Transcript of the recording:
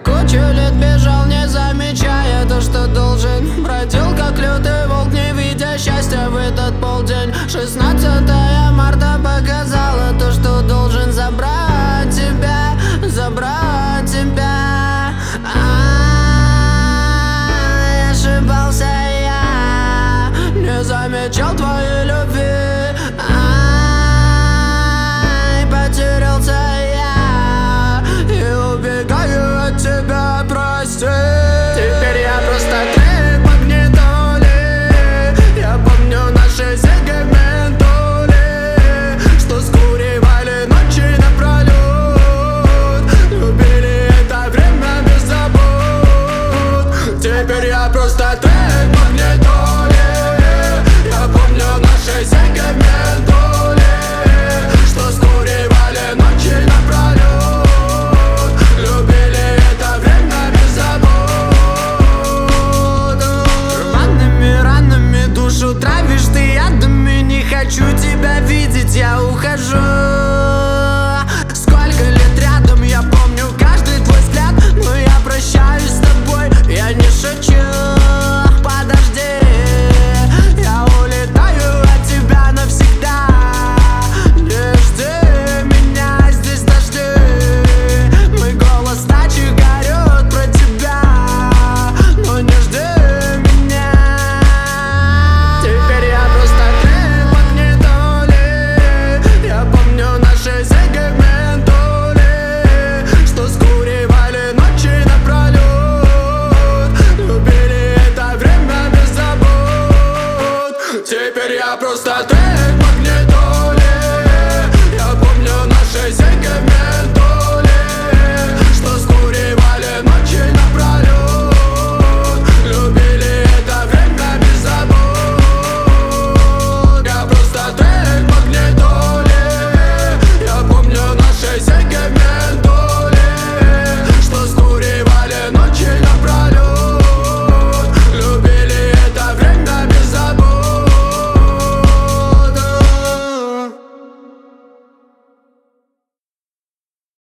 кучу лет бежал, не замечая то, что должен. Бродил как лютый волк, не видя счастья в этот полдень. 16 марта показала то, что должен забрать тебя, забрать тебя. Ошибался я, не замечал твоей любви. Потерялся я и убегаю от тебя, прости. Теперь я просто трек магнитоли. Я помню наши зиги в ментоле, что скуривали ночи напролет, любили это время без забот. Теперь я просто трек магнитоли. Я помню наши зиги в ментоле, что скуривали ночи напролет, любили это время без забот. Рваными ранами душу травишь ты ядами. Не хочу тебя видеть, я ухожу. Сколько лет рядом, я помню каждый твой взгляд. Но я прощаюсь с тобой, я не шучу. Подожди, я улетаю от тебя навсегда. Не жди меня, здесь дожди. Мой голос ночи горет про тебя, но не жди меня. Теперь я просто трек магнитоли. Я помню наши зиги в ментоле, что скуривали ночи напролет, любили это время без забот. Теперь я просто трек магнитоли.